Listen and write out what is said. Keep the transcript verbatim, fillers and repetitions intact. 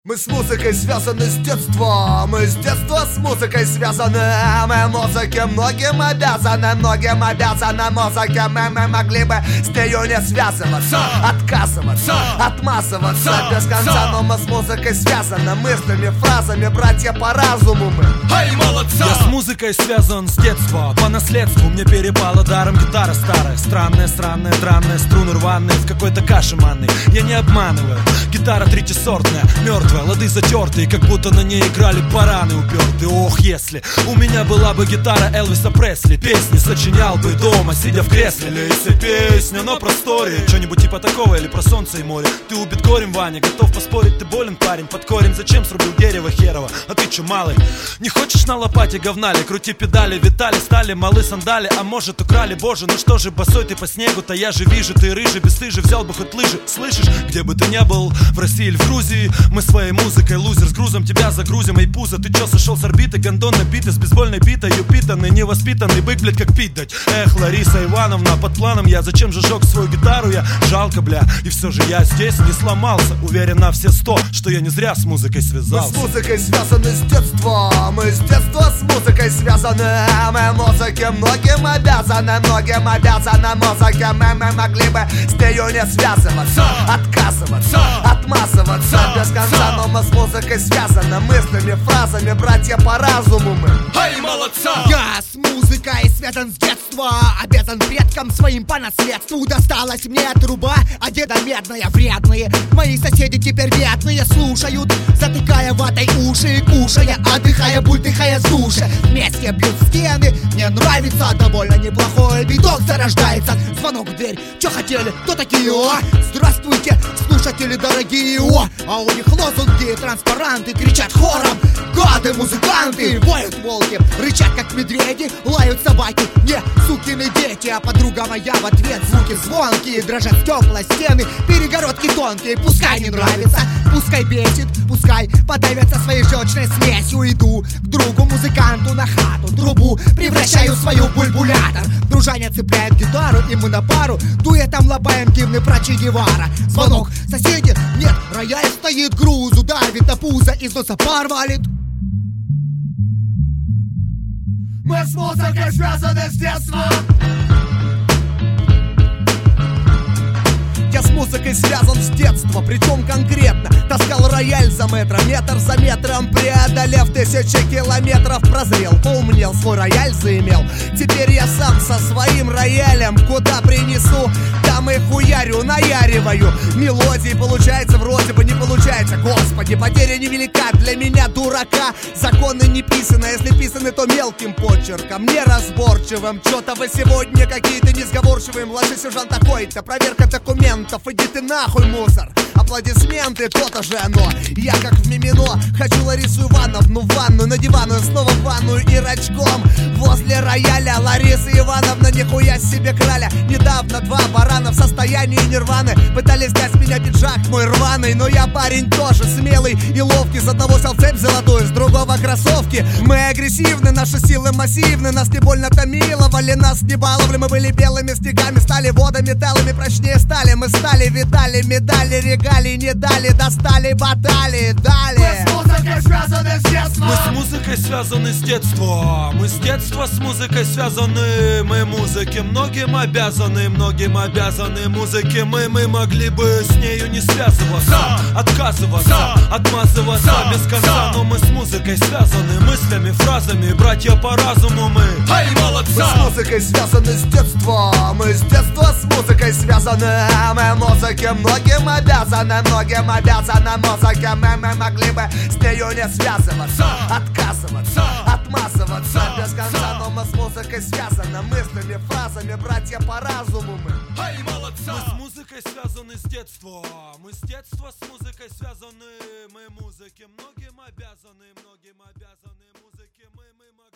Мы с музыкой связаны с детства, мы с детства с музыкой связаны. Мы музыке многим обязаны, многим обязаны музыке. Мы, мы могли бы с нею не связываться, отказываться, отмазываться без конца. Но мы с музыкой связаны мыслями, фразами, братья по разуму мы. Эй, молодца! Я с музыкой связан с детства, по наследству мне перепала даром гитара старая. Странная, странная, дранная, струны рваные в какой-то каше манной. Я не обманываю, гитара третьесортная, мертвая, лады затертые, как будто на ней играли бараны упертые. Ох, если у меня была бы гитара Элвиса Пресли, песни сочинял бы дома, сидя в кресле. Или если песня на просторе, что-нибудь типа такого, или про солнце и море. Ты убит горем, Ваня, готов поспорить, ты болен, парень. Под корень зачем срубил дерево херово? А ты чё, малый, не хочешь на лопате говнали? Крути педали, витали, стали малы сандали. А может украли, боже, ну что же, босой ты по снегу-то? Я же вижу, ты рыжий, бесстыжий, взял бы хоть лыжи. Слышишь, где бы ты ни был, в России или в Грузии, мы своей музыкой лузер с грузом тебя загрузим. Эй, пузо, ты чё, сошел с орбиты? Гондон набитый, с бейсбольной битой, упитанный, невоспитанный бык, блядь, как пить дать. Эх, Лариса Ивановна, под планом я, зачем же жёг свою гитару я? Жалко, бля, и все же я здесь не сломался. Уверен на все сто, что я не зря с музыкой связался. Мы с музыкой связаны с детства, мы с детства с музыкой связаны. Мы музыке многим обязаны, многим обязаны музыке. Мы, мы могли бы с нею не связываться, отказываться, отмазываться без конца. Но мы с музыкой связаны мыслями, фразами, братья по разуму мы. Эй, молодца! Я с музыкой связан с детства, обязан предкам своим по наследству. Досталась мне труба, а деда медная, вредные. Мои соседи теперь бедные слушают, затыкая ватой уши, кушая, отдыхая, бультыхая с души. Вместе бьют стены, мне нравится, довольно неплохой биток зарождается. Звонок в дверь, чё хотели, кто такие, о? Здравствуйте, слушатели дорогие, о! А у них лозунги, транспаранты, кричат хором. Гады, музыканты, воют волки, рычат как медведи, лают собаки. Не сукины дети, а подруга моя в ответ звуки звонкие, дрожат стекла, стены, перегородки тонкие. Пускай не нравится, пускай бесит, пускай подавятся своей желчной смесью. Иду к другу музыканту на хату, трубу превращаю в свою бульбулятор. Дружаня цепляет гитару, и мы на пару дуэтом лобаем гимны про Че Гевара. Звонок, соседи, нет, рояль стоит, грузу давит, а пузо из носа пар валит. Мы с музыкой связаны с детства. Я с музыкой связан с детства, причем конкретно. Таскал рояль за метром, метр за метром, преодолев тысячи километров. Прозрел, поумнел, свой рояль заимел. Теперь я сам со своим роялем куда принесу, там и хуярю, наяриваю. Мелодии получается, вроде бы не получается. Господи, потеря невелика для меня, дурака. Законы не писаны, если писаны, то мелким почерком, неразборчивым. Чё-то вы сегодня какие-то несговорчивые. Младший сержант такой-то, проверка документов. Иди ты нахуй, мусор. Аплодисменты, то-то же оно. Я как в Мимино, хочу Ларису Ивановну в ванную, на диванную, снова в ванную и рачком возле рояля. Лариса Ивановна, нихуя себе краля. Недавно два барана в состоянии нирваны пытались снять с меня пиджак мой рваный. Но я парень тоже смелый и ловкий. С одного снял цепь золотую, с другого кроссовки. Мы агрессивны, наши силы массивны. Нас не больно томиловали, нас не баловали. Мы были белыми снегами, стали водометаллами, прочнее стали. Мы стали, видали, медали, регалии не дали, достали баталии, дали. Мы с музыкой связаны с детства. Мы с музыкой связаны с детства. Мы с детства с музыкой связаны. Мы музыке многим обязаны, многим обязаны музыке. Мы, мы могли бы с нею не связываться, отказываться, отмазываться без конца. Но мы с музыкой связаны мыслями, фразами, братья по разуму мы. Эй, молодца! Мы с музыкой связаны с детства, мы с детства с музыкой связаны. Мы музыке многим обязаны, многим обязаны музыке. Мы, мы могли бы с нею не связываться, отказываться, отмазываться без конца. Но мы с музыкой связаны мыслями, фразами, братья по разуму мы. Эй, молодца! Мы с музыкой связаны с детства. Мы с детства с музыкой связаны. Мы музыке многим обязаны, многим обязаны музыке. Мы, мы